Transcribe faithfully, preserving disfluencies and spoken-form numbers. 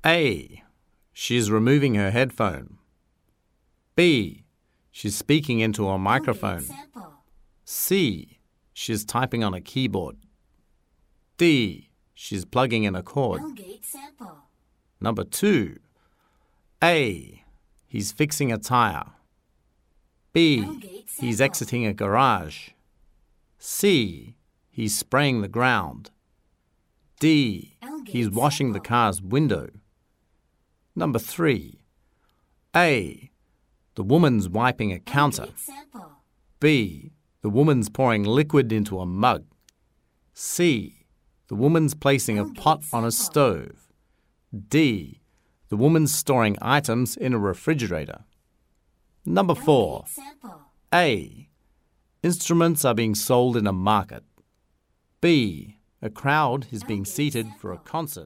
A. She's removing her headphone. B. She's speaking into a microphone. C. She's typing on a keyboard. D. She's plugging in a cord. Number two. A. He's fixing a tire. B. He's exiting a garage. C. He's spraying the ground. D. He's washing the car's window. Number three. A. The woman's wiping a counter. B. The woman's pouring liquid into a mug. C. The woman's placing a pot on a stove. D. The woman's storing items in a refrigerator. Number four. A. Instruments are being sold in a market. B. A crowd is being seated for a concert.